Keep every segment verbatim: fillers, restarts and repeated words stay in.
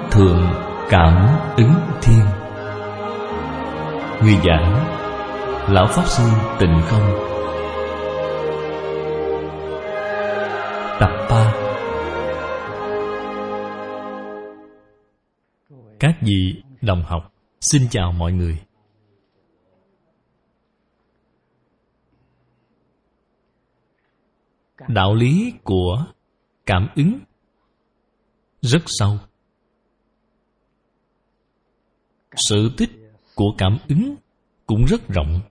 Thượng Cảm Ứng Thiên. Người giảng Lão Pháp Sư Tịnh Không. Tập ba. Các vị đồng học, xin chào mọi người. Đạo lý của cảm ứng rất sâu. Sự tích của cảm ứng cũng rất rộng.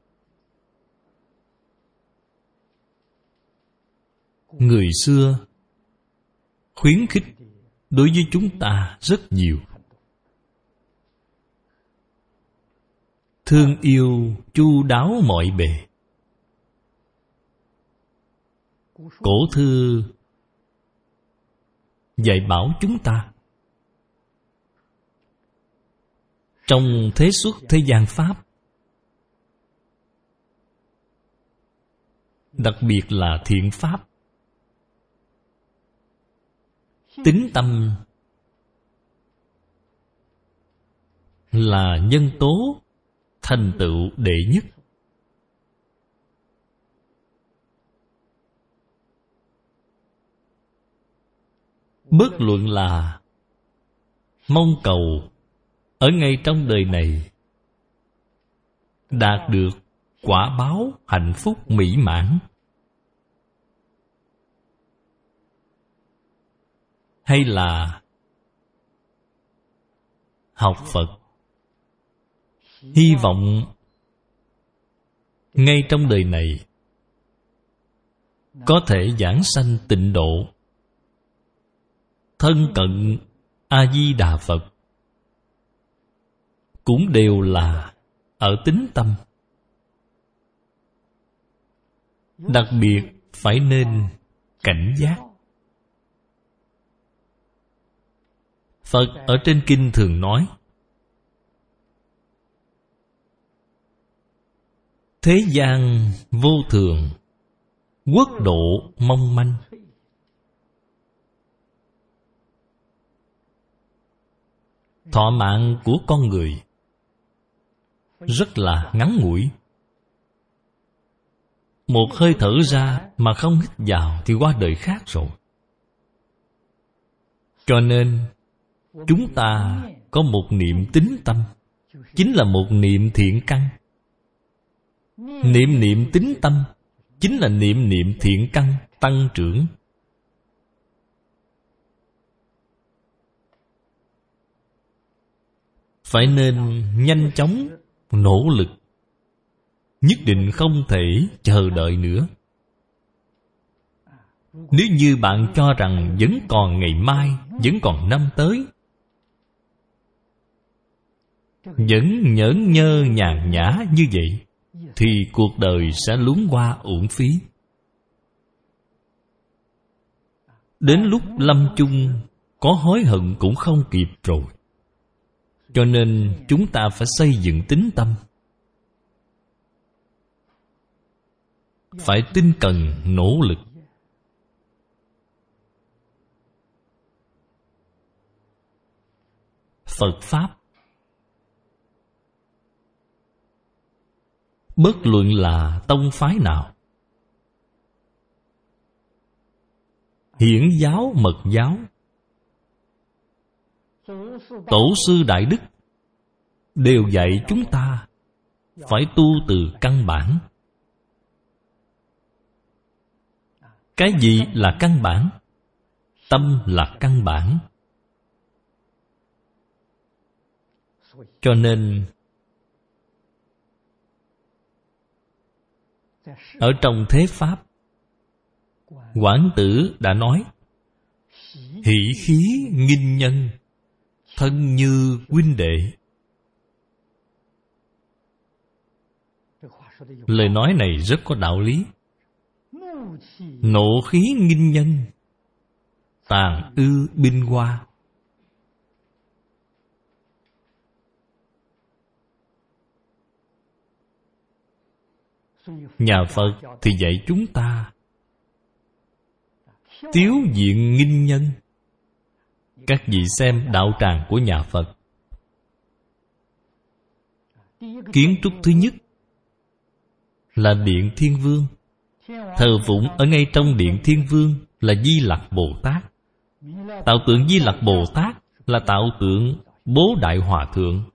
Người xưa khuyến khích đối với chúng ta rất nhiều. Thương yêu chu đáo mọi bề. Cổ thư dạy bảo chúng ta trong thế xuất thế gian pháp, đặc biệt là thiện pháp, tín tâm là nhân tố thành tựu đệ nhất. Bất luận là mong cầu ở ngay trong đời này đạt được quả báo hạnh phúc mỹ mãn, hay là học Phật, hy vọng ngay trong đời này có thể giảng sanh tịnh độ, thân cận A-di-đà Phật, cũng đều là ở tín tâm. Đặc biệt phải nên cảnh giác. Phật ở trên kinh thường nói, thế gian vô thường, quốc độ mong manh. Thọ mạng của con người rất là ngắn ngủi. Một hơi thở ra mà không hít vào thì qua đời khác rồi. Cho nên chúng ta có một niệm tín tâm, chính là một niệm thiện căn. Niệm niệm tín tâm chính là niệm niệm thiện căn tăng trưởng. Phải nên nhanh chóng nỗ lực, nhất định không thể chờ đợi nữa. Nếu như bạn cho rằng vẫn còn ngày mai, vẫn còn năm tới, vẫn nhởn nhơ nhàn nhã như vậy, thì cuộc đời sẽ lún qua uổng phí. Đến lúc lâm chung, có hối hận cũng không kịp rồi. Cho nên chúng ta phải xây dựng tín tâm, phải tinh cần nỗ lực. Phật Pháp, bất luận là tông phái nào, hiển giáo mật giáo, tổ sư đại đức đều dạy chúng ta phải tu từ căn bản. Cái gì là căn bản? Tâm là căn bản. Cho nên ở trong thế Pháp, Quảng Tử đã nói, hỷ khí nghinh nhân, thân như huynh đệ. Lời nói này rất có đạo lý. Nộ khí nghinh nhân, tàn ư binh hoa. Nhà Phật thì dạy chúng ta tiếu diện nghinh nhân, Các vị xem đạo tràng của nhà Phật. Kiến trúc thứ nhất là Điện Thiên Vương. Thờ phụng ở ngay trong Điện Thiên Vương là Di Lặc Bồ Tát. Tạo tượng Di Lặc Bồ Tát là tạo tượng Bố Đại Hòa Thượng.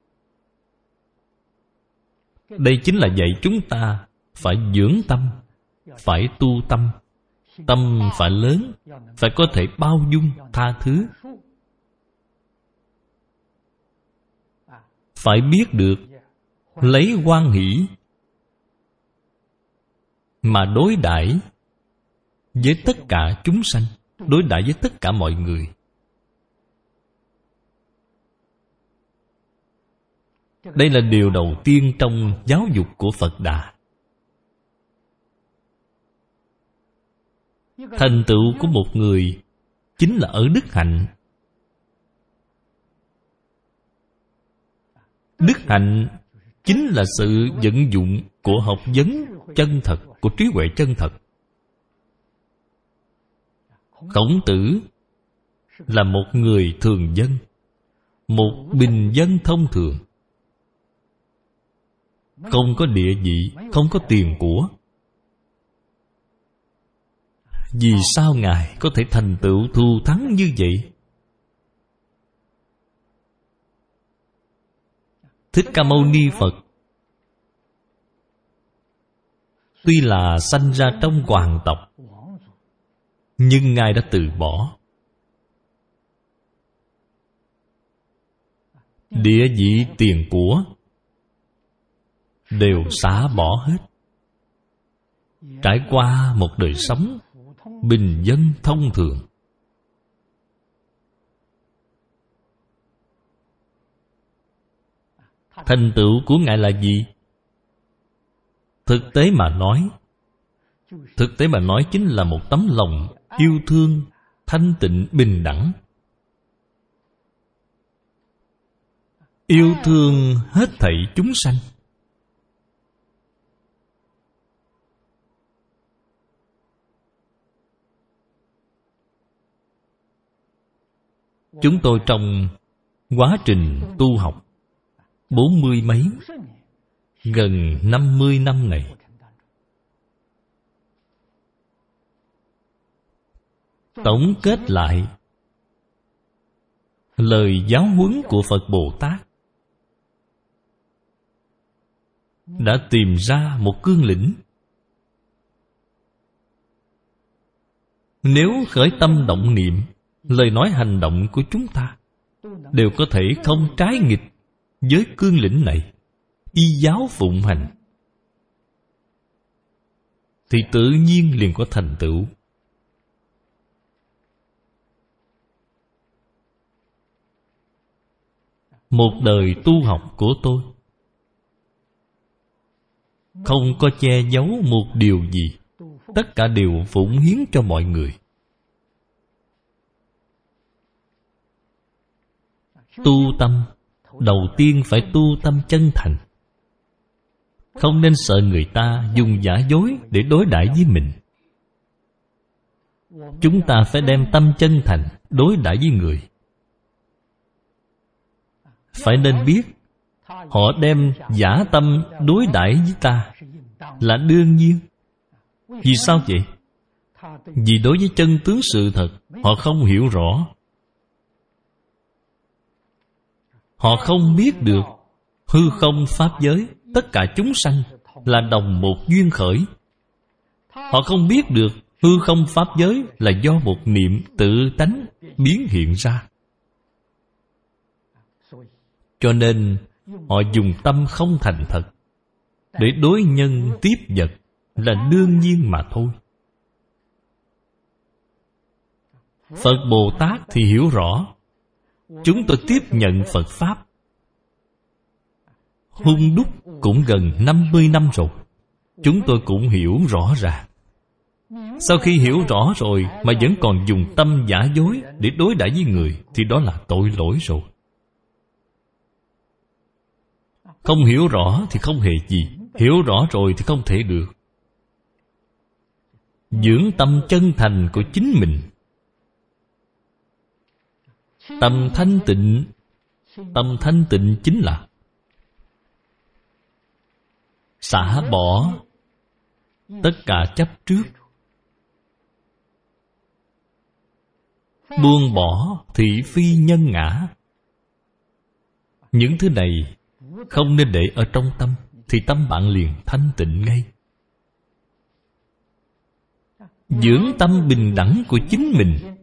Đây chính là dạy chúng ta phải dưỡng tâm, phải tu tâm. Tâm phải lớn, phải có thể bao dung, tha thứ. Phải biết được lấy hoan hỷ mà đối đãi với tất cả chúng sanh, đối đãi với tất cả mọi người. Đây là điều đầu tiên trong giáo dục của Phật Đà. Thành tựu của một người chính là ở đức hạnh. Đức hạnh chính là sự vận dụng của học vấn chân thật, của trí huệ chân thật. Khổng Tử là một người thường dân, một bình dân thông thường, không có địa vị, không có tiền của. Vì sao Ngài có thể thành tựu thù thắng như vậy? Thích Ca Mâu Ni Phật tuy là sanh ra trong hoàng tộc, nhưng Ngài đã từ bỏ. Địa vị tiền của đều xả bỏ hết, trải qua một đời sống bình dân thông thường. Thành tựu của Ngài là gì? Thực tế mà nói, thực tế mà nói chính là một tấm lòng yêu thương, thanh tịnh, bình đẳng. Yêu thương hết thảy chúng sanh. Chúng tôi trong quá trình tu học bốn mươi mấy, gần năm mươi năm này, tổng kết lại lời giáo huấn của Phật Bồ Tát, đã tìm ra một cương lĩnh. Nếu khởi tâm động niệm, lời nói hành động của chúng ta đều có thể không trái nghịch với cương lĩnh này, y giáo phụng hành, thì tự nhiên liền có thành tựu. Một đời tu học của tôi không có che giấu một điều gì, tất cả đều phụng hiến cho mọi người. Tu tâm, đầu tiên phải tu tâm chân thành. Không nên sợ người ta dùng giả dối để đối đãi với mình. Chúng ta phải đem tâm chân thành đối đãi với người. Phải nên biết họ đem giả tâm đối đãi với ta là đương nhiên. Vì sao vậy? Vì đối với chân tướng sự thật họ không hiểu rõ. Họ không biết được hư không pháp giới, tất cả chúng sanh là đồng một duyên khởi. Họ không biết được hư không pháp giới là do một niệm tự tánh biến hiện ra. Cho nên họ dùng tâm không thành thật để đối nhân tiếp vật là đương nhiên mà thôi. Phật Bồ Tát thì hiểu rõ. Chúng tôi tiếp nhận Phật Pháp hung đúc cũng gần năm mươi năm rồi. Chúng tôi cũng hiểu rõ ràng. Sau khi hiểu rõ rồi mà vẫn còn dùng tâm giả dối để đối đãi với người, thì đó là tội lỗi rồi. Không hiểu rõ thì không hề gì, hiểu rõ rồi thì không thể được. Dưỡng tâm chân thành của chính mình, Tâm thanh tịnh, tâm thanh tịnh chính là xả bỏ tất cả chấp trước, buông bỏ thị phi nhân ngã. Những thứ này không nên để ở trong tâm, thì tâm bạn liền thanh tịnh ngay. Dưỡng tâm bình đẳng của chính mình,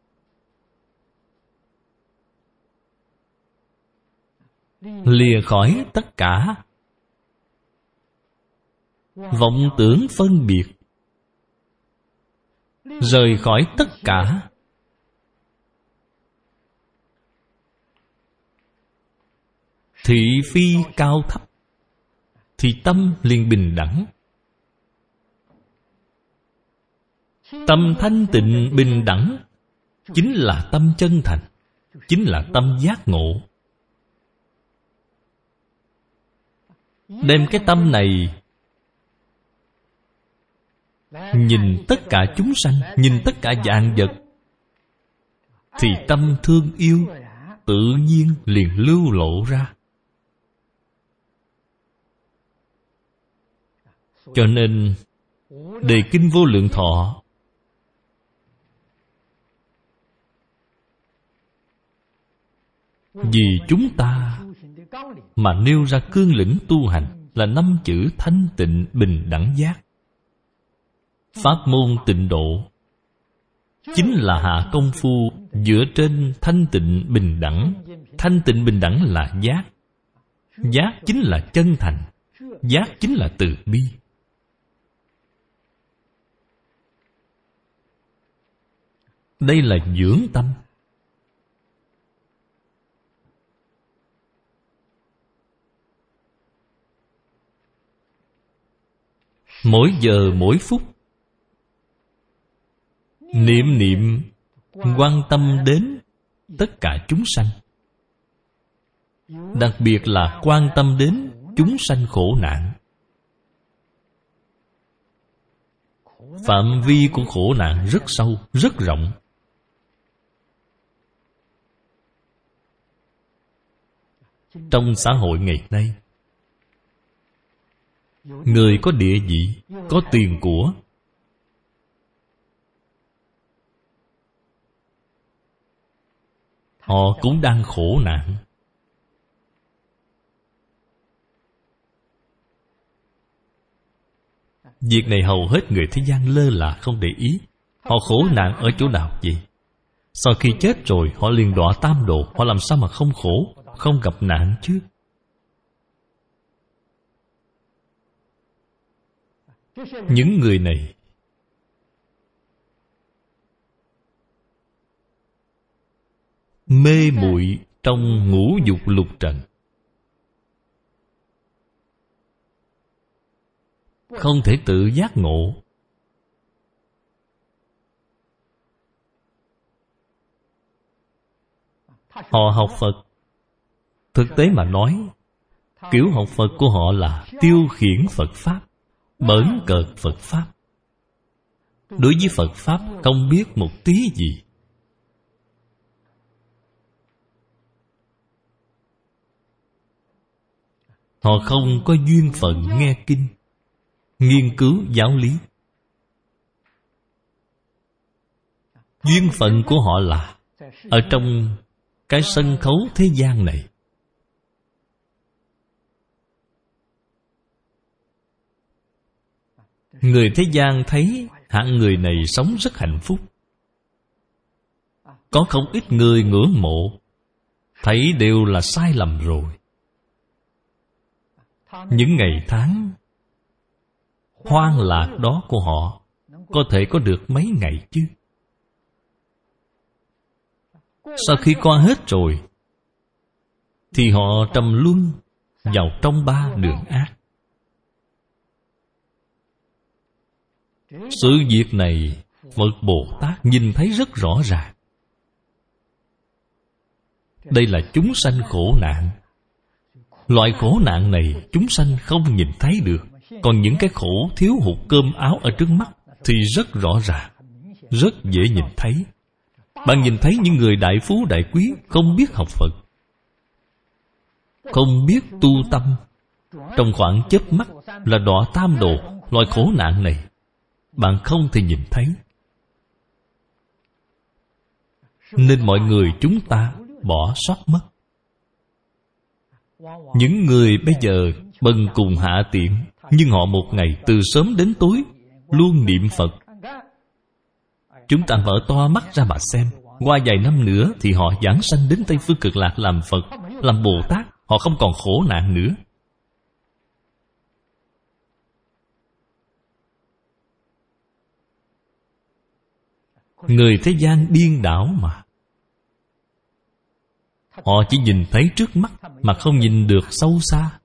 lìa khỏi tất cả vọng tưởng phân biệt, rời khỏi tất cả thị phi cao thấp, thì tâm liền bình đẳng. Tâm thanh tịnh bình đẳng chính là tâm chân thành, chính là tâm giác ngộ. Đem cái tâm này nhìn tất cả chúng sanh, nhìn tất cả vạn vật, thì tâm thương yêu tự nhiên liền lưu lộ ra. Cho nên đề kinh Vô Lượng Thọ vì chúng ta mà nêu ra cương lĩnh tu hành là năm chữ thanh tịnh bình đẳng giác. Pháp môn tịnh độ chính là hạ công phu dựa trên thanh tịnh bình đẳng. Thanh tịnh bình đẳng là giác. Giác chính là chân thành. Giác chính là từ bi. Đây là dưỡng tâm. Mỗi giờ mỗi phút niệm niệm quan tâm đến tất cả chúng sanh, đặc biệt là quan tâm đến chúng sanh khổ nạn. Phạm vi của khổ nạn rất sâu, rất rộng. Trong xã hội ngày nay, người có địa vị, có tiền của, họ cũng đang khổ nạn. Việc này hầu hết người thế gian lơ là không để ý. Họ khổ nạn ở chỗ nào vậy? Sau khi chết rồi họ liền đọa tam độ. Họ làm sao mà không khổ, không gặp nạn chứ? Những người này mê muội trong ngũ dục lục trần, không thể tự giác ngộ. Họ học Phật, thực tế mà nói, kiểu học Phật của họ là tiêu khiển Phật Pháp, bỡn cợt Phật Pháp. Đối với Phật Pháp không biết một tí gì. Họ không có duyên phận nghe kinh, nghiên cứu giáo lý. Duyên phận của họ là ở trong cái sân khấu thế gian này. Người thế gian thấy hạng người này sống rất hạnh phúc. Có không ít người ngưỡng mộ, thấy đều là sai lầm rồi. Những ngày tháng hoang lạc đó của họ có thể có được mấy ngày chứ? Sau khi qua hết rồi thì họ trầm luân vào trong ba đường ác. Sự việc này Phật Bồ Tát nhìn thấy rất rõ ràng. Đây là chúng sanh khổ nạn. Loại khổ nạn này chúng sanh không nhìn thấy được. Còn những cái khổ thiếu hụt cơm áo ở trước mắt thì rất rõ ràng, rất dễ nhìn thấy. Bạn nhìn thấy những người đại phú đại quý không biết học Phật, không biết tu tâm, trong khoảng chớp mắt là đọa tam đồ. Loại khổ nạn này bạn không thể nhìn thấy. Nên mọi người chúng ta bỏ sót mất. Những người bây giờ bần cùng hạ tiện, nhưng họ một ngày từ sớm đến tối luôn niệm Phật. Chúng ta mở to mắt ra mà xem, qua vài năm nữa thì họ giảng sanh đến Tây Phương Cực Lạc làm Phật, làm Bồ Tát. Họ không còn khổ nạn nữa. Người thế gian điên đảo mà. Họ chỉ nhìn thấy trước mắt mà không nhìn được sâu xa.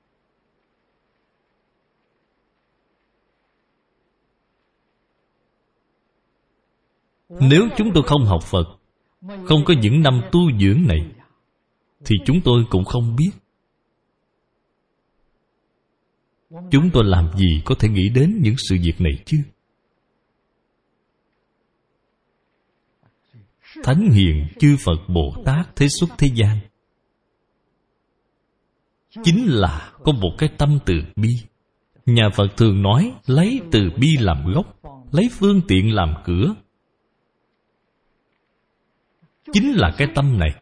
Nếu chúng tôi không học Phật, không có những năm tu dưỡng này, thì chúng tôi cũng không biết. Chúng tôi làm gì có thể nghĩ đến những sự việc này chứ? Thánh hiền chư Phật Bồ Tát thế xuất thế gian chính là có một cái tâm từ bi. Nhà Phật thường nói lấy từ bi làm gốc, lấy phương tiện làm cửa. Chính là cái tâm này.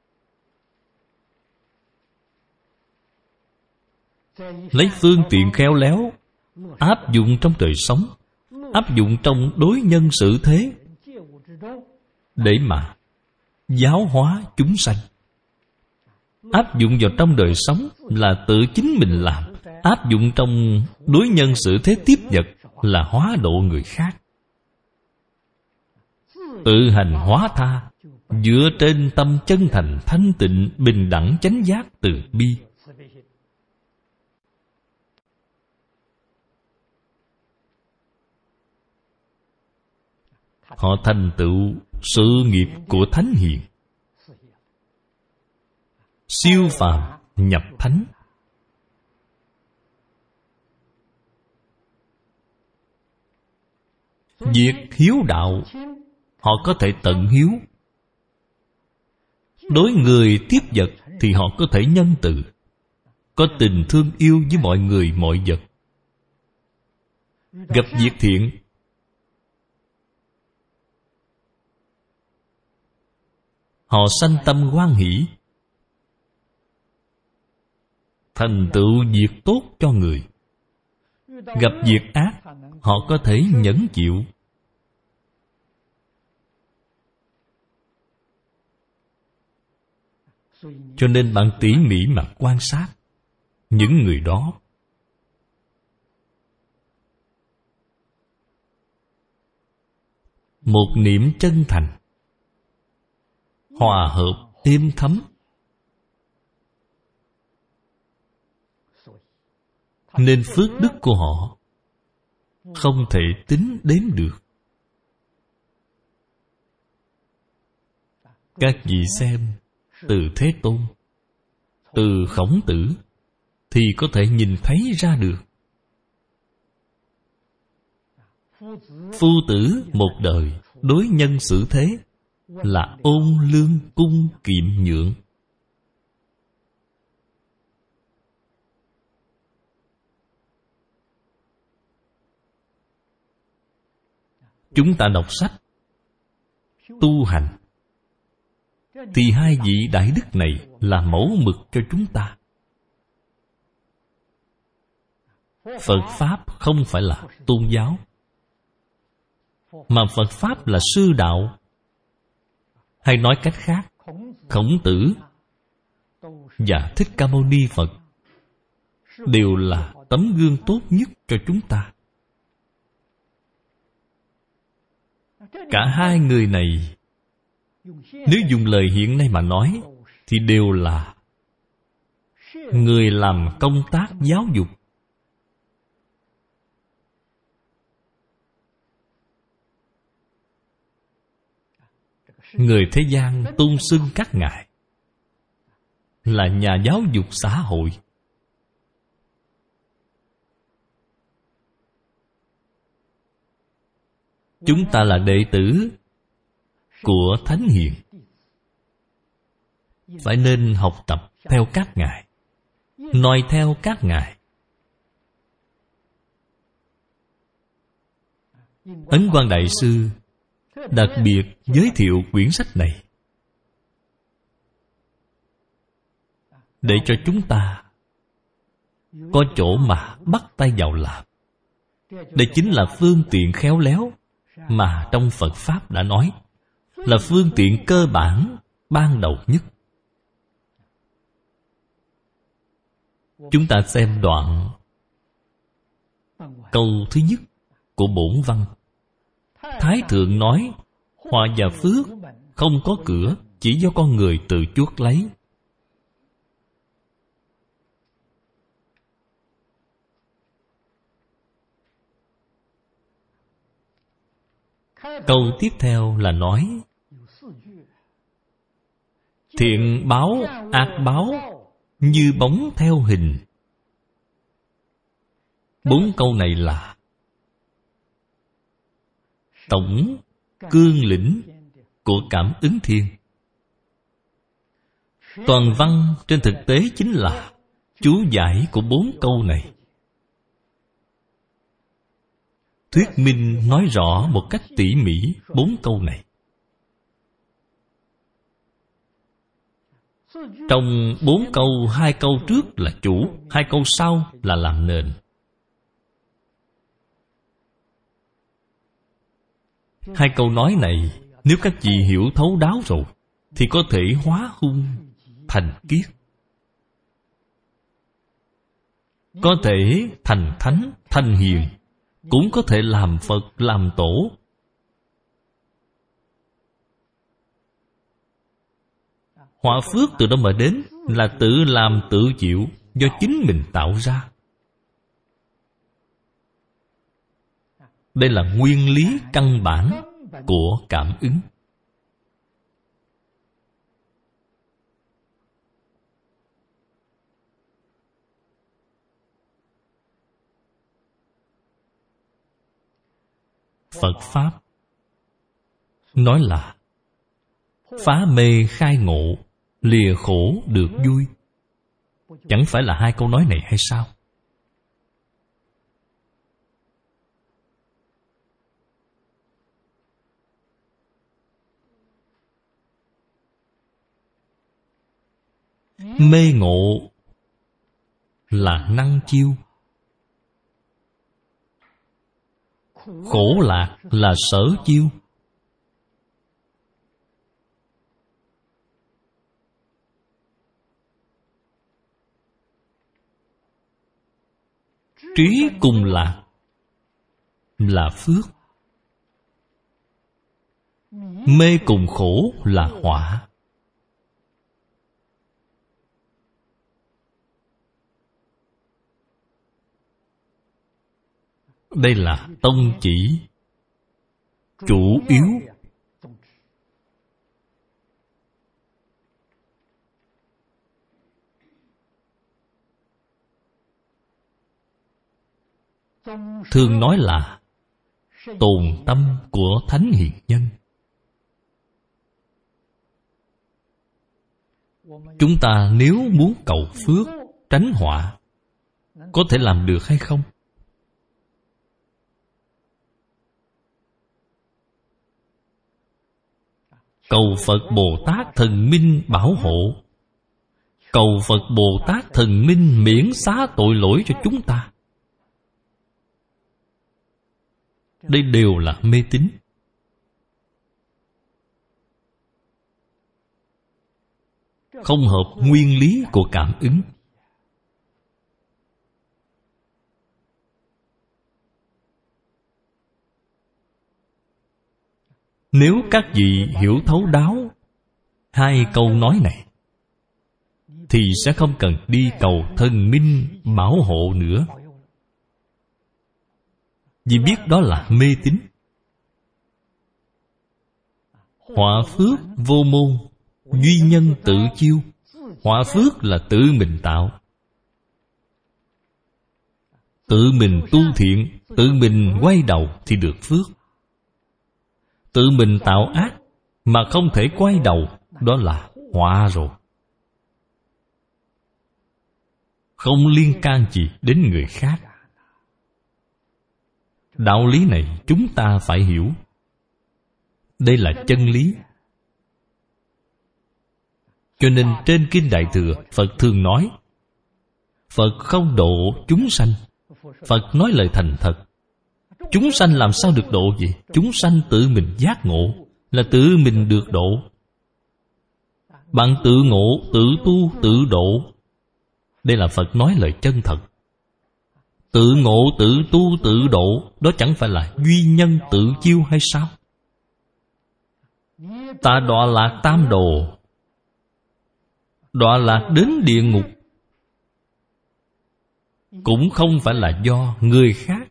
Lấy phương tiện khéo léo áp dụng trong đời sống, áp dụng trong đối nhân xử thế, để mà giáo hóa chúng sanh. Áp dụng vào trong đời sống là tự chính mình làm. Áp dụng trong đối nhân xử thế tiếp vật là hóa độ người khác. Tự hành hóa tha, dựa trên tâm chân thành, thanh tịnh, bình đẳng, chánh giác, từ bi. Họ thành tựu sự nghiệp của thánh hiền, siêu phàm nhập thánh. Việc hiếu đạo, họ có thể tận hiếu. Đối người tiếp vật thì họ có thể nhân từ, có tình thương yêu với mọi người mọi vật. Gặp việc thiện, họ sanh tâm hoan hỷ, thành tựu việc tốt cho người. Gặp việc ác, họ có thể nhẫn chịu. Cho nên bạn tỉ mỉ mà quan sát những người đó. Một niệm chân thành, hòa hợp, êm thấm, nên phước đức của họ không thể tính đếm được. Các vị xem, từ Thế Tôn, từ Khổng Tử thì có thể nhìn thấy ra được. Phu tử một đời đối nhân xử thế là ôn lương cung kiệm nhượng. Chúng ta đọc sách, tu hành, thì hai vị đại đức này là mẫu mực cho chúng ta. Phật Pháp không phải là tôn giáo, mà Phật Pháp là sư đạo. Hay nói cách khác, Khổng Tử và Thích Ca Mâu Ni Phật đều là tấm gương tốt nhất cho chúng ta. Cả hai người này, nếu dùng lời hiện nay mà nói, thì đều là người làm công tác giáo dục. Người thế gian tôn xưng các ngài là nhà giáo dục xã hội. Chúng ta là đệ tử, của thánh hiền, phải nên học tập theo các ngài, noi theo các ngài. Ấn Quang Đại Sư đặc biệt giới thiệu quyển sách này để cho chúng ta có chỗ mà bắt tay vào làm. Đây chính là phương tiện khéo léo mà trong Phật Pháp đã nói, là phương tiện cơ bản ban đầu nhất. Chúng ta xem đoạn câu thứ nhất của bổn văn. Thái thượng nói, họa và phước không có cửa, chỉ do con người tự chuốc lấy. Câu tiếp theo là nói, thiện báo, ác báo, như bóng theo hình. Bốn câu này là tổng cương lĩnh của cảm ứng thiên. Toàn văn trên thực tế chính là chú giải của bốn câu này, thuyết minh nói rõ một cách tỉ mỉ bốn câu này. Trong bốn câu, hai câu trước là chủ, hai câu sau là làm nền. Hai câu nói này, nếu các vị hiểu thấu đáo rồi, thì có thể hóa hung thành kiết, có thể thành thánh, thành hiền, cũng có thể làm Phật, làm Tổ. Họa phước từ đâu mà đến? Là tự làm tự chịu, do chính mình tạo ra. Đây là nguyên lý căn bản của cảm ứng. Phật Pháp nói là phá mê khai ngộ, lìa khổ được vui. Chẳng phải là hai câu nói này hay sao? Mê ngộ là năng chiêu, khổ lạc là sở chiêu. Trí cùng lạc là phước, mê cùng khổ là họa. Đây là tông chỉ chủ yếu. Thường nói là tồn tâm của thánh hiền nhân. Chúng ta nếu muốn cầu phước, tránh họa, có thể làm được hay không? Cầu Phật Bồ Tát Thần Minh bảo hộ, cầu Phật Bồ Tát Thần Minh miễn xá tội lỗi cho chúng ta. Đây đều là mê tín. Không hợp nguyên lý của cảm ứng. Nếu các vị hiểu thấu đáo hai câu nói này, thì sẽ không cần đi cầu thần minh bảo hộ nữa. Vì biết đó là mê tín. Họa phước vô môn, duy nhân tự chiêu. Họa phước là tự mình tạo, tự mình tu thiện, tự mình quay đầu thì được phước. Tự mình tạo ác, mà không thể quay đầu, đó là họa rồi. Không liên can gì đến người khác. Đạo lý này chúng ta phải hiểu. Đây là chân lý. Cho nên trên Kinh Đại Thừa, Phật thường nói Phật không độ chúng sanh. Phật nói lời thành thật. Chúng sanh làm sao được độ vậy? Chúng sanh tự mình giác ngộ, là tự mình được độ. Bạn tự ngộ, tự tu, tự độ. Đây là Phật nói lời chân thật. Tự ngộ, tự tu, tự độ, đó chẳng phải là duy nhân tự chiêu hay sao? Ta đọa lạc tam đồ, đọa lạc đến địa ngục, cũng không phải là do người khác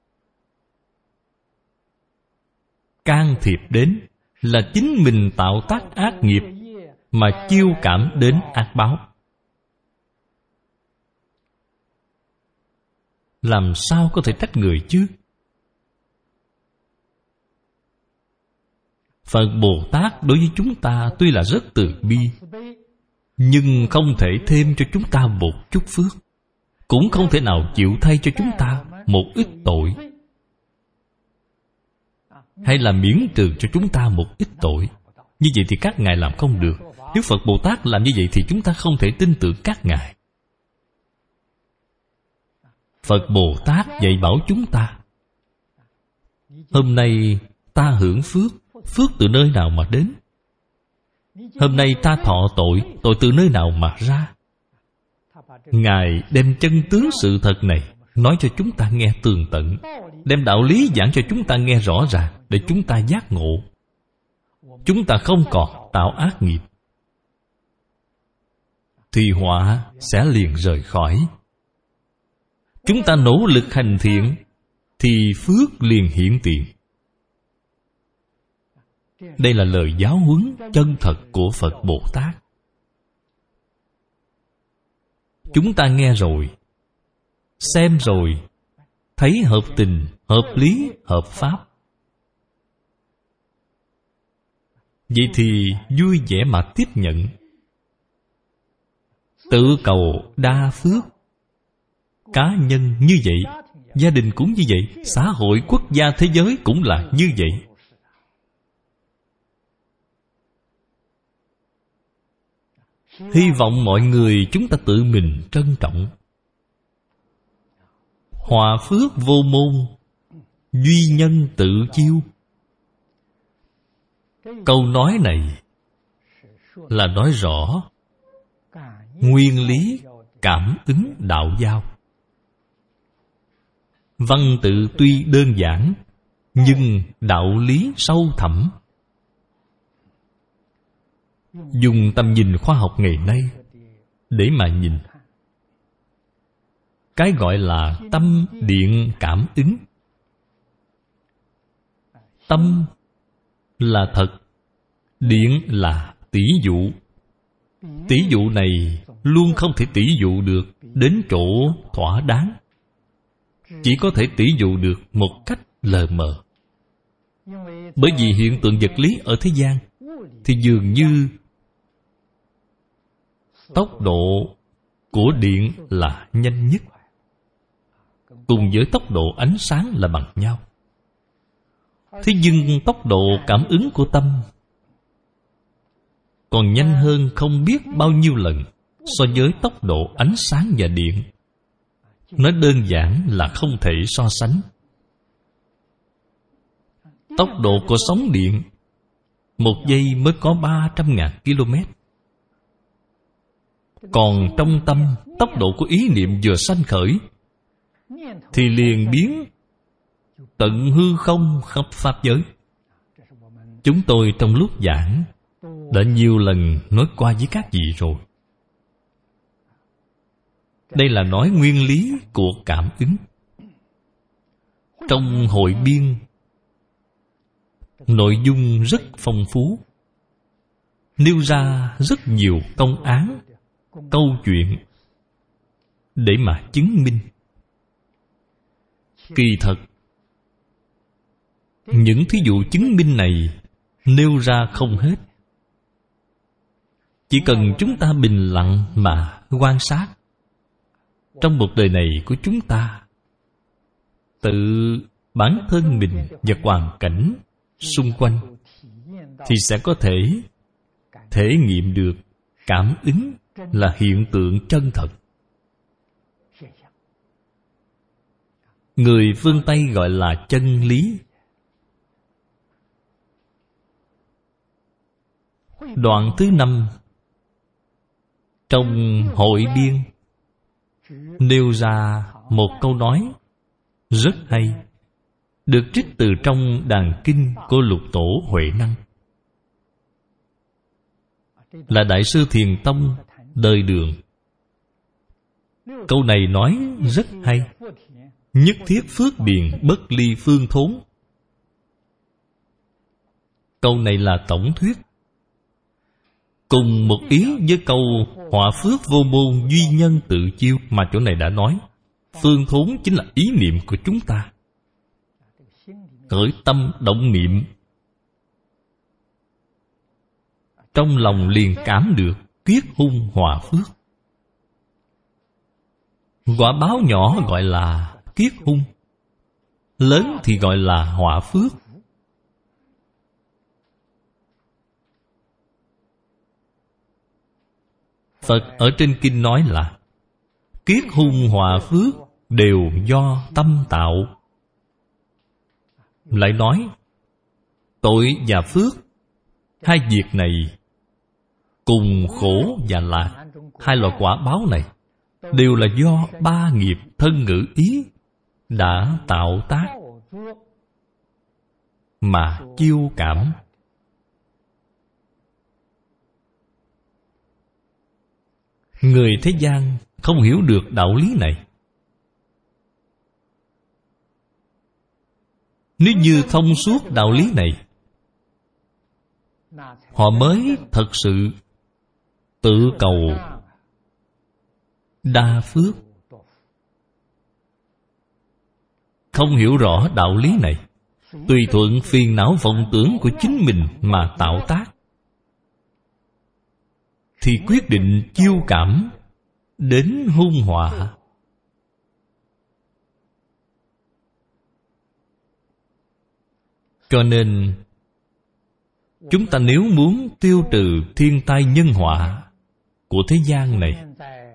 can thiệp đến, là chính mình tạo tác ác nghiệp mà chiêu cảm đến ác báo. Làm sao có thể trách người chứ? Phật Bồ Tát đối với chúng ta tuy là rất từ bi, nhưng không thể thêm cho chúng ta một chút phước, cũng không thể nào chịu thay cho chúng ta một ít tội, hay là miễn trừ cho chúng ta một ít tội. Như vậy thì các ngài làm không được. Nếu Phật Bồ Tát làm như vậy thì chúng ta không thể tin tưởng các ngài. Phật Bồ Tát dạy bảo chúng ta. Hôm nay ta hưởng phước, phước từ nơi nào mà đến? Hôm nay ta thọ tội, tội từ nơi nào mà ra? Ngài đem chân tướng sự thật này nói cho chúng ta nghe tường tận, đem đạo lý giảng cho chúng ta nghe rõ ràng, để chúng ta giác ngộ. Chúng ta không còn tạo ác nghiệp, thì họa sẽ liền rời khỏi. Chúng ta nỗ lực hành thiện, thì phước liền hiện tiền. Đây là lời giáo huấn chân thật của Phật Bồ Tát. Chúng ta nghe rồi, xem rồi, thấy hợp tình, hợp lý, hợp pháp, vậy thì vui vẻ mà tiếp nhận. Tự cầu đa phước. Cá nhân như vậy, gia đình cũng như vậy, xã hội, quốc gia, thế giới cũng là như vậy. Hy vọng mọi người chúng ta tự mình trân trọng. Hòa phước vô môn, duy nhân tự chiêu. Câu nói này là nói rõ nguyên lý cảm ứng đạo giao. Văn tự tuy đơn giản, nhưng đạo lý sâu thẳm. Dùng tầm nhìn khoa học ngày nay để mà nhìn. Cái gọi là tâm điện cảm ứng. Tâm là thật, điện là tỷ dụ. Tỷ dụ này luôn không thể tỷ dụ được đến chỗ thỏa đáng, chỉ có thể tỷ dụ được một cách lờ mờ. Bởi vì hiện tượng vật lý ở thế gian thì dường như tốc độ của điện là nhanh nhất, cùng với tốc độ ánh sáng là bằng nhau. Thế nhưng tốc độ cảm ứng của tâm còn nhanh hơn không biết bao nhiêu lần so với tốc độ ánh sáng và điện. Nói đơn giản là không thể so sánh. Tốc độ của sóng điện một giây mới có ba trăm ngàn km. Còn trong tâm, tốc độ của ý niệm vừa sanh khởi thì liền biến tận hư không khắp pháp giới. Chúng tôi trong lúc giảng đã nhiều lần nói qua với các vị rồi. Đây là nói nguyên lý của cảm ứng. Trong hội biên, nội dung rất phong phú, nêu ra rất nhiều công án, câu chuyện để mà chứng minh. Kỳ thật, những thí dụ chứng minh này nêu ra không hết. Chỉ cần chúng ta bình lặng mà quan sát trong một đời này của chúng ta, tự bản thân mình và hoàn cảnh xung quanh, thì sẽ có thể thể nghiệm được cảm ứng là hiện tượng chân thật. Người phương Tây gọi là chân lý. Đoạn thứ năm trong Hội Biên nêu ra một câu nói rất hay, được trích từ trong Đàn Kinh của Lục Tổ Huệ Năng, là Đại sư Thiền Tông đời Đường. Câu này nói rất hay: nhất thiết phước điền, bất ly phương thốn. Câu này là tổng thuyết, cùng một ý với câu họa phước vô môn, duy nhân tự chiêu, mà chỗ này đã nói. Phương thốn chính là ý niệm của chúng ta. Khởi tâm động niệm, trong lòng liền cảm được kiết hung hòa phước. Quả báo nhỏ gọi là kiết hung, lớn thì gọi là hòa phước. Phật ở trên kinh nói là kiết hung hòa phước đều do tâm tạo. Lại nói tội và phước, hai việc này cùng khổ và lạc, hai loại quả báo này đều là do ba nghiệp thân ngữ ý đã tạo tác mà chiêu cảm. Người thế gian không hiểu được đạo lý này. Nếu như thông suốt đạo lý này, họ mới thật sự tự cầu đa phước. Không hiểu rõ đạo lý này, tùy thuận phiền não vọng tưởng của chính mình mà tạo tác, thì quyết định chiêu cảm đến hung họa. Cho nên chúng ta nếu muốn tiêu trừ thiên tai nhân họa của thế gian này,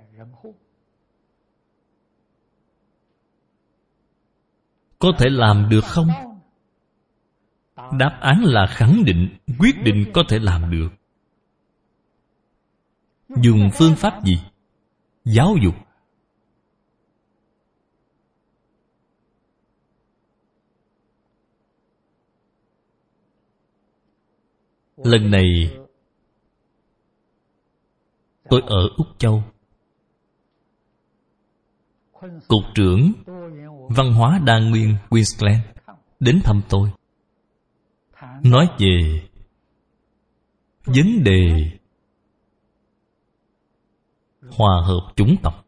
có thể làm được không? Đáp án là khẳng định, quyết định có thể làm được. Dùng phương pháp gì? Giáo dục. Lần này tôi ở Úc Châu, Cục trưởng Văn hóa Đa Nguyên Queensland đến thăm tôi, nói về vấn đề hòa hợp chủng tộc,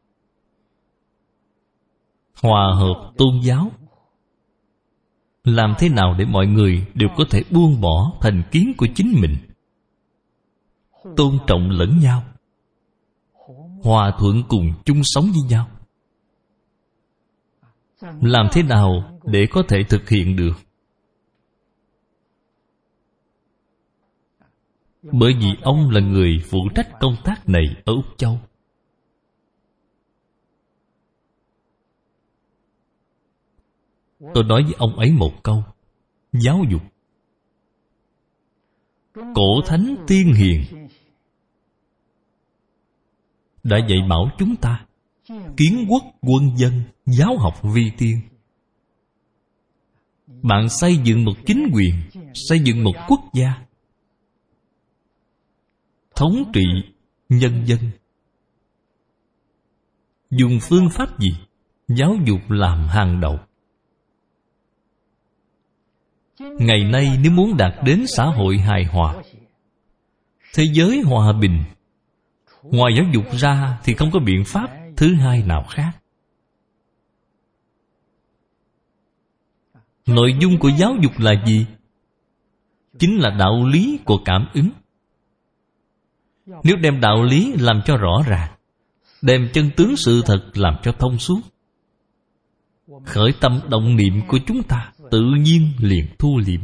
hòa hợp tôn giáo. Làm thế nào để mọi người đều có thể buông bỏ thành kiến của chính mình, tôn trọng lẫn nhau, hòa thuận cùng chung sống với nhau? Làm thế nào để có thể thực hiện được? Bởi vì ông là người phụ trách công tác này ở Úc Châu. Tôi nói với ông ấy một câu: giáo dục. Cổ thánh tiên hiền đã dạy bảo chúng ta kiến quốc quân dân, giáo học vi tiên. Bạn xây dựng một chính quyền, xây dựng một quốc gia, thống trị nhân dân, dùng phương pháp gì? Giáo dục làm hàng đầu. Ngày nay nếu muốn đạt đến xã hội hài hòa, thế giới hòa bình, ngoài giáo dục ra thì không có biện pháp thứ hai nào khác. Nội dung của giáo dục là gì? chính là đạo lý của cảm ứng. Nếu đem đạo lý làm cho rõ ràng, đem chân tướng sự thật làm cho thông suốt, khởi tâm động niệm của chúng ta tự nhiên liền thu liễm.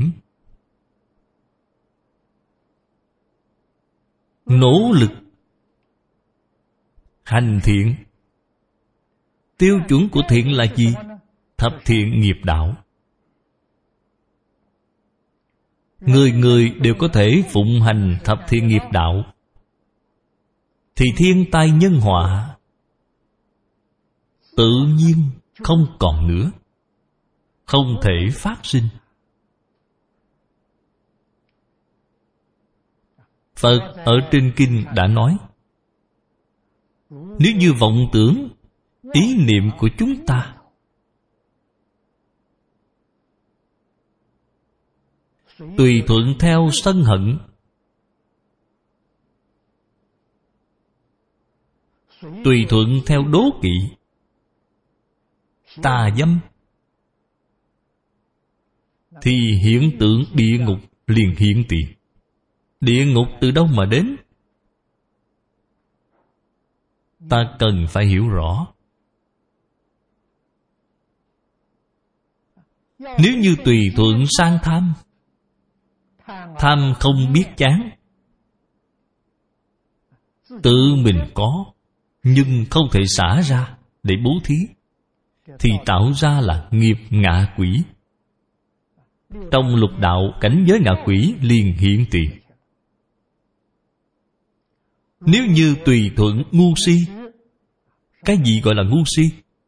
Nỗ lực hành thiện. Tiêu chuẩn của thiện là gì? Thập thiện nghiệp đạo. Người người đều có thể phụng hành thập thiện nghiệp đạo, thì thiên tai nhân họa tự nhiên không còn nữa, không thể phát sinh. Phật ở trên kinh đã nói, nếu như vọng tưởng, ý niệm của chúng ta tùy thuận theo sân hận, tùy thuận theo đố kỵ, tà dâm, thì hiện tượng địa ngục liền hiện tiền. Địa ngục từ đâu mà đến? Ta cần phải hiểu rõ. Nếu như tùy thuận sang tham, tham không biết chán, tự mình có nhưng không thể xả ra để bố thí, thì tạo ra là nghiệp ngạ quỷ. Trong lục đạo, cảnh giới ngạ quỷ liền hiện tiền. Nếu như tùy thuận ngu si, cái gì gọi là ngu si?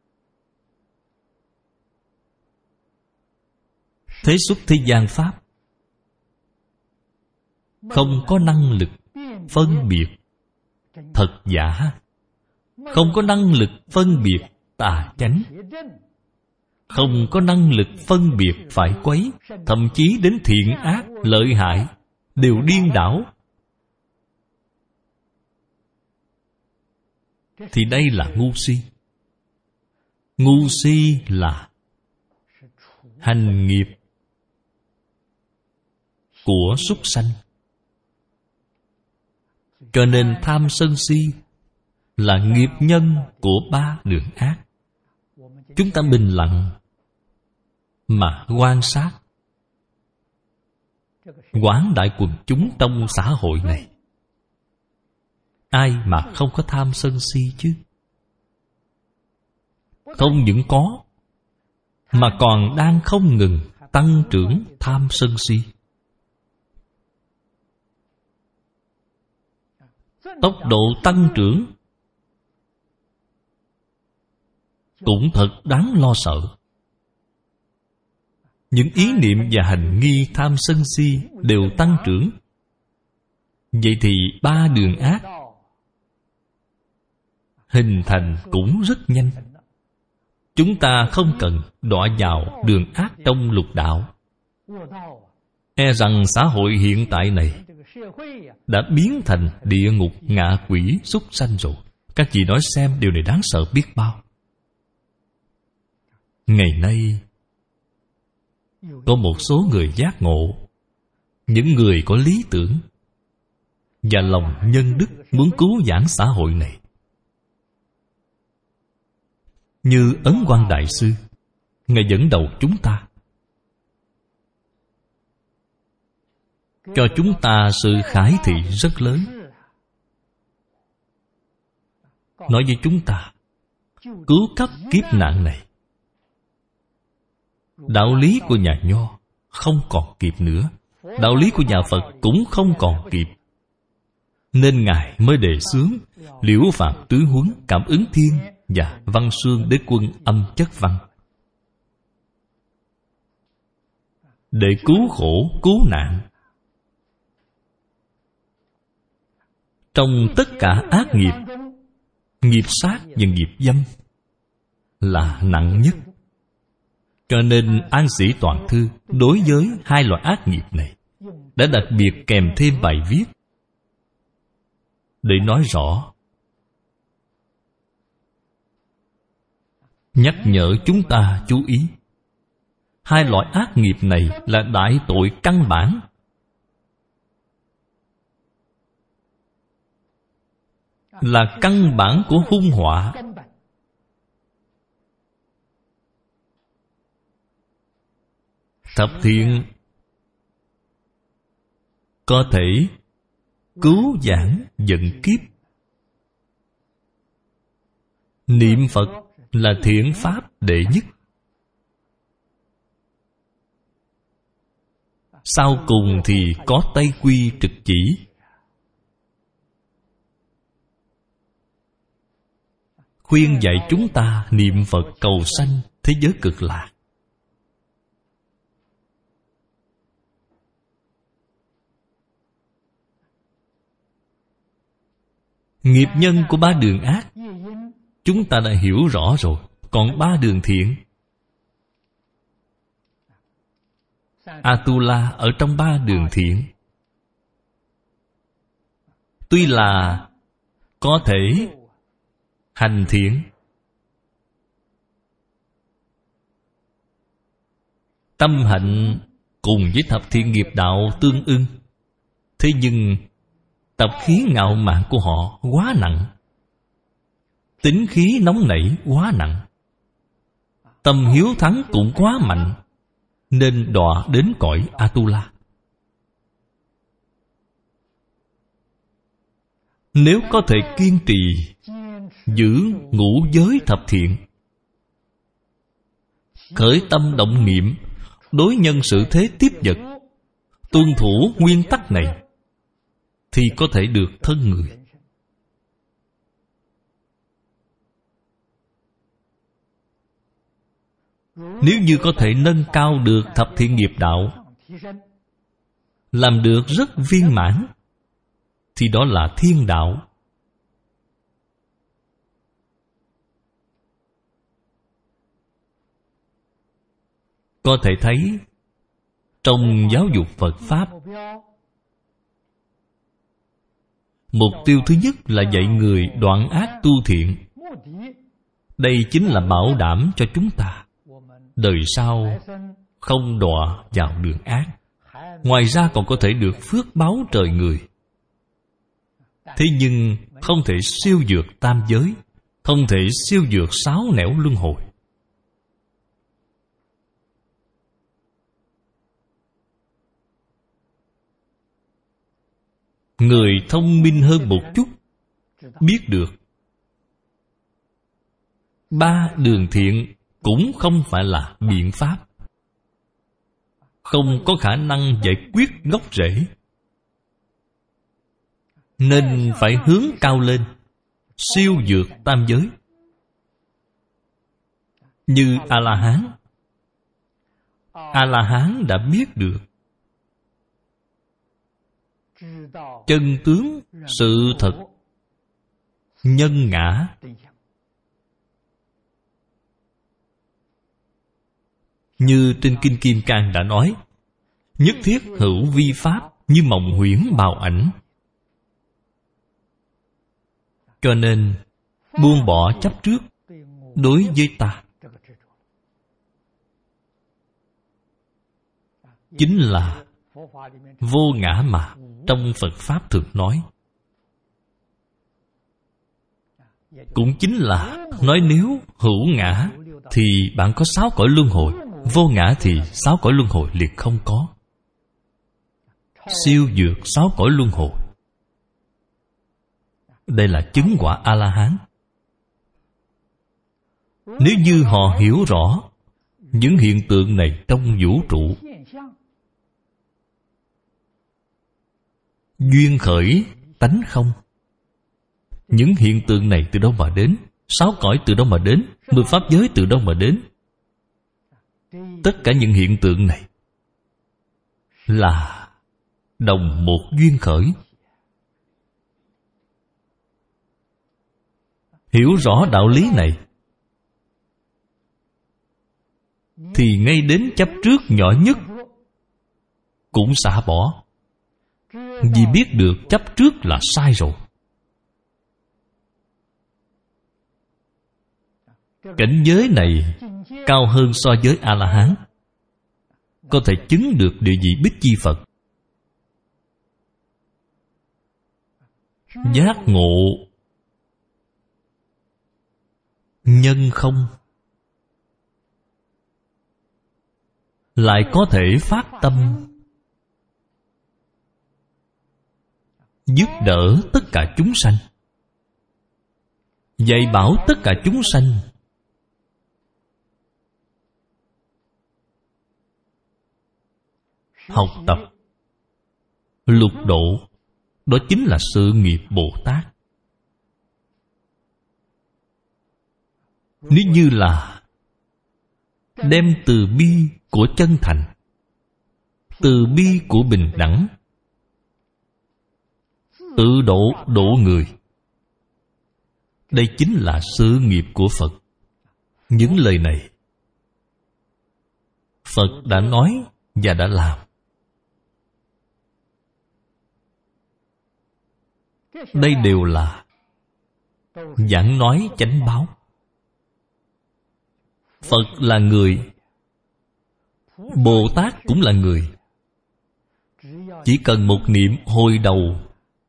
Thế xuất thế gian pháp không có năng lực phân biệt thật giả, không có năng lực phân biệt tà chánh, không có năng lực phân biệt phải quấy, thậm chí đến thiện ác, lợi hại đều điên đảo, thì đây là ngu si. Ngu si là hành nghiệp của súc sanh. Cho nên tham sân si là nghiệp nhân của ba đường ác. Chúng ta bình lặng mà quan sát quảng đại quần chúng trong xã hội này, ai mà không có tham sân si chứ? Không những có, mà còn đang không ngừng tăng trưởng tham sân si. Tốc độ tăng trưởng cũng thật đáng lo sợ. Những ý niệm và hành nghi tham sân si đều tăng trưởng. Vậy thì ba đường ác hình thành cũng rất nhanh. Chúng ta không cần đọa vào đường ác trong lục đạo. E rằng xã hội hiện tại này đã biến thành địa ngục ngạ quỷ súc sanh rồi. Các vị nói xem, điều này đáng sợ biết bao. Ngày nay có một số người giác ngộ, những người có lý tưởng và lòng nhân đức muốn cứu vãn xã hội này, như Ấn Quang Đại Sư. Ngài dẫn đầu chúng ta, cho chúng ta sự khải thị rất lớn. Nói với chúng ta, cứu cấp kiếp nạn này, đạo lý của nhà Nho không còn kịp nữa, đạo lý của nhà Phật cũng không còn kịp. Nên Ngài mới đề xướng Liễu Phạm Tứ Huấn, Cảm Ứng Thiên và Văn Xương Đế Quân Âm Chất Văn, để cứu khổ cứu nạn. Trong tất cả ác nghiệp, nghiệp sát và nghiệp dâm là nặng nhất. Cho nên An Sĩ Toàn Thư đối với hai loại ác nghiệp này đã đặc biệt kèm thêm bài viết để nói rõ, nhắc nhở chúng ta chú ý. Hai loại ác nghiệp này là đại tội căn bản, là căn bản của hung họa. Thập thiện có thể cứu vãn vận kiếp. Niệm Phật là thiện pháp đệ nhất. Sau cùng thì có Tây Quy trực chỉ. Khuyên dạy chúng ta niệm Phật cầu sanh thế giới cực lạc. Nghiệp nhân của ba đường ác chúng ta đã hiểu rõ rồi. Còn ba đường thiện, Atula ở trong ba đường thiện. Tuy là có thể hành thiện, tâm hạnh cùng với thập thiện nghiệp đạo tương ưng, thế nhưng tập khí ngạo mạn của họ quá nặng, tính khí nóng nảy quá nặng, tâm hiếu thắng cũng quá mạnh, nên đọa đến cõi Atula. Nếu có thể kiên trì giữ ngũ giới thập thiện, khởi tâm động niệm đối nhân xử thế tiếp vật, tuân thủ nguyên tắc này, thì có thể được thân người. Nếu như có thể nâng cao được thập thiện nghiệp đạo, làm được rất viên mãn, thì đó là thiên đạo. Có thể thấy trong giáo dục Phật Pháp, mục tiêu thứ nhất là dạy người đoạn ác tu thiện. Đây chính là bảo đảm cho chúng ta đời sau không đọa vào đường ác. Ngoài ra còn có thể được phước báo trời người. Thế nhưng không thể siêu vượt tam giới, không thể siêu vượt sáu nẻo luân hồi. Người thông minh hơn một chút biết được ba đường thiện cũng không phải là biện pháp, không có khả năng giải quyết gốc rễ, nên phải hướng cao lên, siêu vượt tam giới. Như A-la-hán, A-la-hán đã biết được chân tướng sự thật nhân ngã. Như trên Kinh Kim Cang đã nói, nhất thiết hữu vi pháp như mộng huyễn bào ảnh. Cho nên buông bỏ chấp trước đối với ta, chính là vô ngã mà trong Phật Pháp thường nói. Cũng chính là nói nếu hữu ngã thì bạn có sáu cõi luân hồi, vô ngã thì sáu cõi luân hồi liền không có. Siêu vượt sáu cõi luân hồi. Đây là chứng quả A-la-hán. Nếu như họ hiểu rõ những hiện tượng này trong vũ trụ, duyên khởi tánh không, những hiện tượng này từ đâu mà đến, sáu cõi từ đâu mà đến, mười pháp giới từ đâu mà đến, tất cả những hiện tượng này là đồng một duyên khởi. Hiểu rõ đạo lý này thì ngay đến chấp trước nhỏ nhất cũng xả bỏ, vì biết được chấp trước là sai rồi. Cảnh giới này cao hơn so với A-la-hán, có thể chứng được địa vị Bích Chi Phật. Giác ngộ nhân không, lại có thể phát tâm giúp đỡ tất cả chúng sanh, dạy bảo tất cả chúng sanh học tập lục độ. Đó chính là sự nghiệp Bồ Tát. Nếu như là đem từ bi của chân thành, từ bi của bình đẳng, tự độ độ người, đây chính là sự nghiệp của Phật. Những lời này Phật đã nói và đã làm. Đây đều là giảng nói chánh báo. Phật là người, Bồ Tát cũng là người. Chỉ cần một niệm hồi đầu,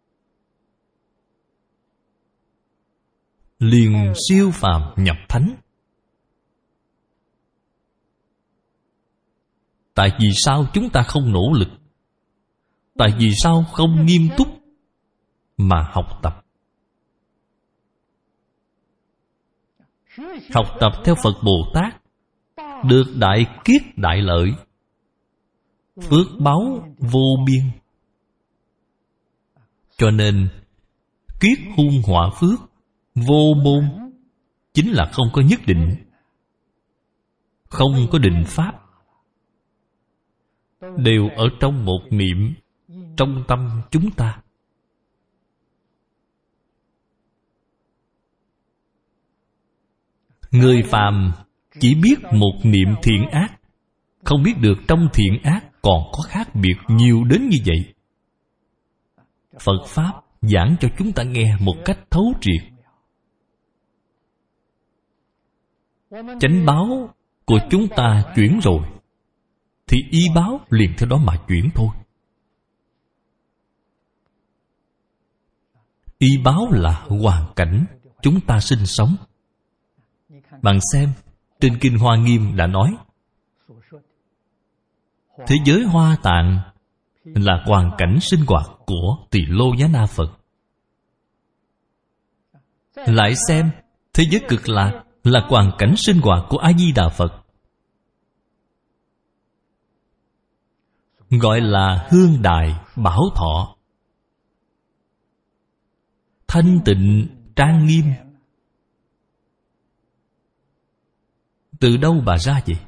liền siêu phàm nhập thánh. Tại vì sao chúng ta không nỗ lực? Tại vì sao không nghiêm túc mà học tập? Học tập theo Phật Bồ Tát được đại kiết đại lợi, phước báu vô biên. Cho nên kiết hung họa phước vô môn, chính là không có nhất định, không có định pháp, đều ở trong một niệm, trong tâm chúng ta. Người phàm chỉ biết một niệm thiện ác, không biết được trong thiện ác còn có khác biệt nhiều đến như vậy. Phật Pháp giảng cho chúng ta nghe một cách thấu triệt. Chánh báo của chúng ta chuyển rồi, thì y báo liền theo đó mà chuyển thôi. Y báo là hoàn cảnh chúng ta sinh sống. Bạn xem, trên Kinh Hoa Nghiêm đã nói, thế giới Hoa Tạng là hoàn cảnh sinh hoạt của Tỳ Lô Giá Na Phật. Lại xem, thế giới Cực Lạc là hoàn cảnh sinh hoạt của A Di Đà Phật. Gọi là hương đài bảo thọ, thanh tịnh trang nghiêm. Từ đâu bà ra vậy?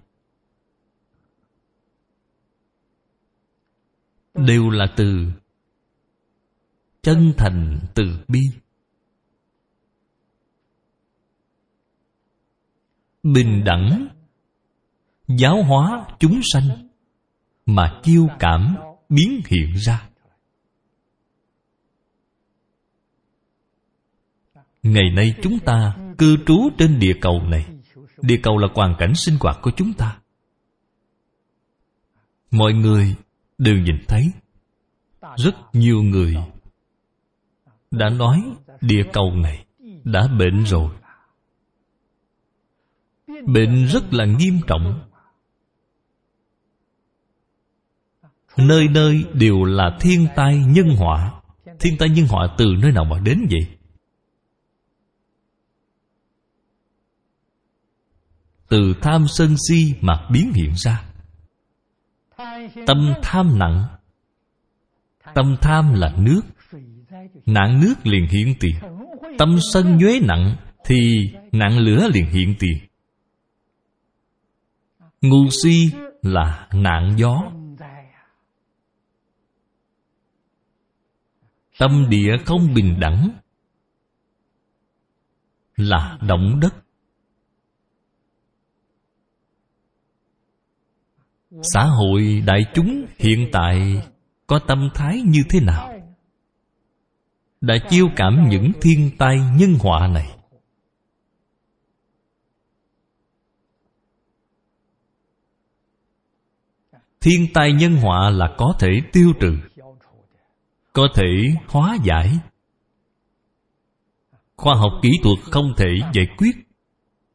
Đều là từ chân thành từ bi, bình đẳng, giáo hóa chúng sanh mà chiêu cảm biến hiện ra. Ngày nay chúng ta cư trú trên địa cầu này. Địa cầu là hoàn cảnh sinh hoạt của chúng ta. Mọi người đều nhìn thấy. Rất nhiều người đã nói địa cầu này đã bệnh rồi. Bệnh rất là nghiêm trọng. Nơi nơi đều là thiên tai nhân họa. Thiên tai nhân họa từ nơi nào mà đến vậy? Từ tham sân si mà biến hiện ra. Tâm tham nặng. Tâm tham là nước, nạn nước liền hiện tiền. Tâm sân nhuế nặng thì nạn lửa liền hiện tiền. Ngu si là nạn gió. Tâm địa không bình đẳng là động đất. Xã hội đại chúng hiện tại có tâm thái như thế nào? Đã chiêu cảm những thiên tai nhân họa này. Thiên tai nhân họa là có thể tiêu trừ, có thể hóa giải. Khoa học kỹ thuật không thể giải quyết,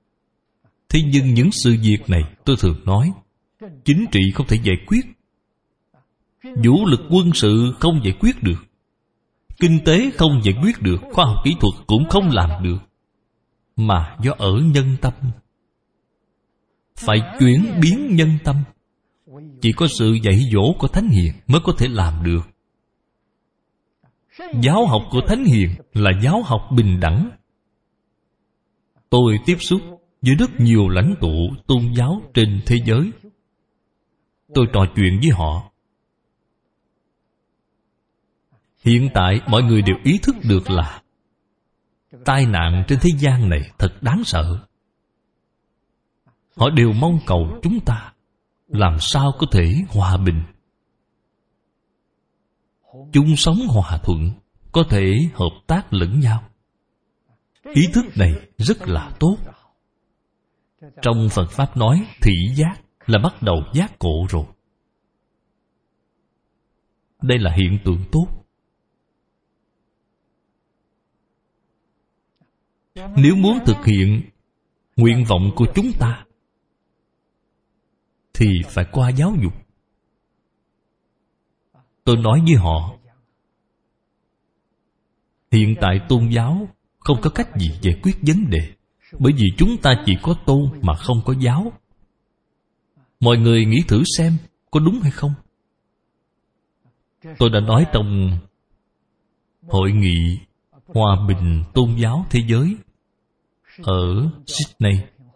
Thế nhưng những sự việc này tôi thường nói, chính trị không thể giải quyết, vũ lực quân sự không giải quyết được, kinh tế không giải quyết được, khoa học kỹ thuật cũng không làm được, mà do ở nhân tâm. Phải chuyển biến nhân tâm. Chỉ có sự dạy dỗ của Thánh Hiền mới có thể làm được. Giáo học của Thánh Hiền là giáo học bình đẳng. Tôi tiếp xúc với rất nhiều lãnh tụ tôn giáo trên thế giới. Tôi trò chuyện với họ. Hiện tại mọi người đều ý thức được là tai nạn trên thế gian này thật đáng sợ. Họ đều mong cầu chúng ta làm sao có thể hòa bình, chung sống hòa thuận, có thể hợp tác lẫn nhau. Ý thức này rất là tốt. Trong Phật Pháp nói thị giác là bắt đầu giác ngộ rồi. Đây là hiện tượng tốt. Nếu muốn thực hiện nguyện vọng của chúng ta thì phải qua giáo dục. Tôi nói với họ, hiện tại tôn giáo không có cách gì giải quyết vấn đề, bởi vì chúng ta chỉ có tôn mà không có giáo. Mọi người nghĩ thử xem có đúng hay không. Tôi đã nói trong hội nghị Hòa bình tôn giáo thế giới ở Sydney.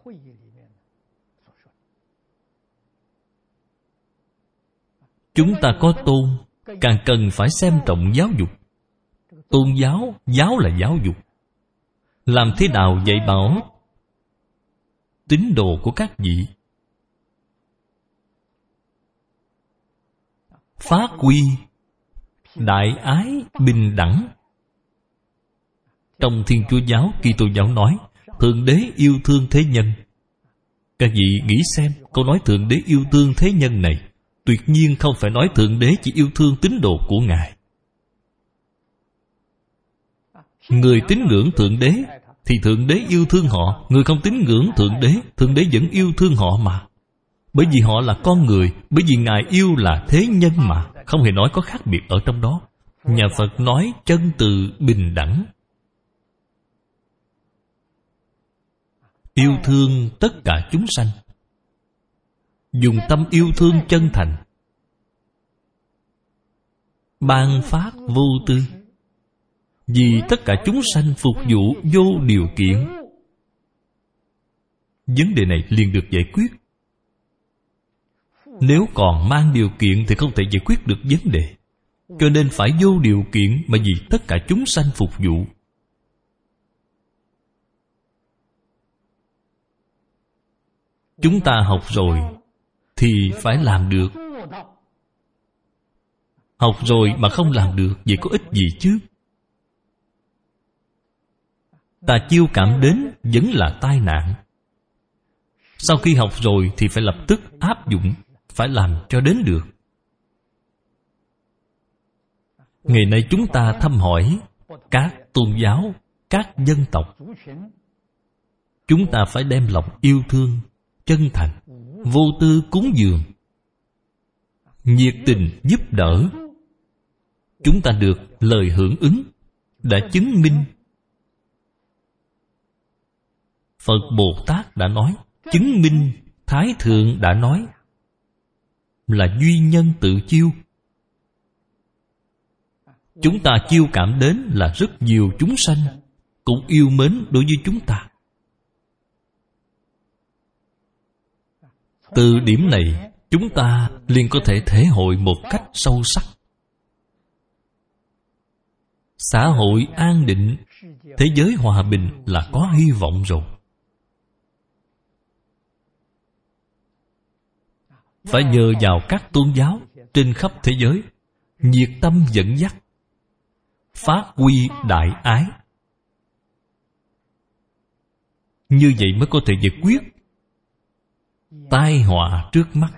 Chúng ta có tôn, càng cần phải xem trọng giáo dục. Tôn giáo, giáo là giáo dục. Làm thế nào dạy bảo tín đồ của các vị phát huy đại ái bình đẳng. Trong Thiên Chúa giáo, Kitô giáo nói Thượng Đế yêu thương thế nhân. Các vị nghĩ xem, câu nói Thượng Đế yêu thương thế nhân này tuyệt nhiên không phải nói Thượng Đế chỉ yêu thương tín đồ của Ngài. Người tín ngưỡng Thượng Đế thì Thượng Đế yêu thương họ. Người không tín ngưỡng Thượng Đế, Thượng Đế vẫn yêu thương họ mà. Bởi vì họ là con người, bởi vì Ngài yêu là thế nhân mà. Không hề nói có khác biệt ở trong đó. Nhà Phật nói chân từ bình đẳng. Yêu thương tất cả chúng sanh, dùng tâm yêu thương chân thành, ban phát vô tư, vì tất cả chúng sanh phục vụ vô điều kiện. Vấn đề này liền được giải quyết. Nếu còn mang điều kiện thì không thể giải quyết được vấn đề. Cho nên phải vô điều kiện mà vì tất cả chúng sanh phục vụ. Chúng ta học rồi thì phải làm được. Học rồi mà không làm được, vậy có ích gì chứ? Ta chiêu cảm đến vẫn là tai nạn. Sau khi học rồi thì phải lập tức áp dụng, phải làm cho đến được. Ngày nay chúng ta thăm hỏi các tôn giáo, các dân tộc. Chúng ta phải đem lòng yêu thương, chân thành, vô tư cúng dường, nhiệt tình giúp đỡ. Chúng ta được lời hưởng ứng, đã chứng minh. Phật Bồ Tát đã nói, chứng minh Thái Thượng đã nói, là duy nhân tự chiêu. Chúng ta chiêu cảm đến là rất nhiều chúng sanh cũng yêu mến đối với chúng ta. Từ điểm này, chúng ta liền có thể thể hội một cách sâu sắc. Xã hội an định, thế giới hòa bình là có hy vọng rồi. Phải nhờ vào các tôn giáo trên khắp thế giới nhiệt tâm dẫn dắt, phát huy đại ái. Như vậy mới có thể giải quyết tai họa trước mắt.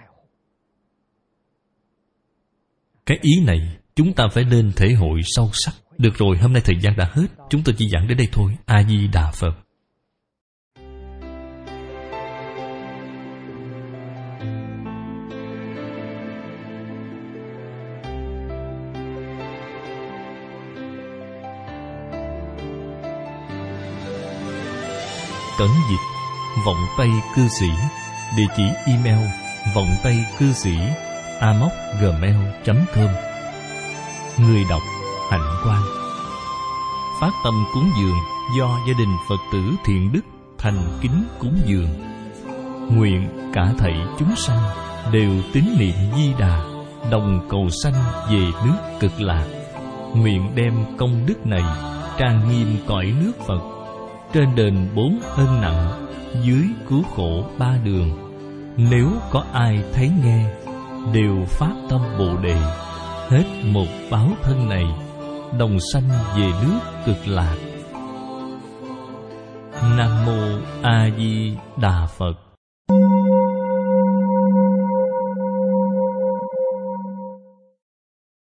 Cái ý này chúng ta phải nên thể hội sâu sắc. Được rồi, hôm nay thời gian đã hết, chúng tôi chỉ giảng đến đây thôi. A Di Đà Phật. Cẩn dịch vọng tây cư sĩ. Địa chỉ email vọng tây cư sĩ a m o c gmail chấm com. Người đọc Hạnh Quang. Phát tâm cúng dường do gia đình Phật tử Thiện Đức thành kính cúng dường. Nguyện cả thảy chúng sanh đều tín niệm Di Đà, đồng cầu sanh về nước Cực Lạc. Nguyện đem công đức này trang nghiêm cõi nước Phật, trên đền bốn ân nặng, dưới cứu khổ ba đường. Nếu có ai thấy nghe, đều phát tâm Bồ Đề, hết một báo thân này, đồng sanh về nước Cực Lạc. Nam Mô A Di Đà Phật.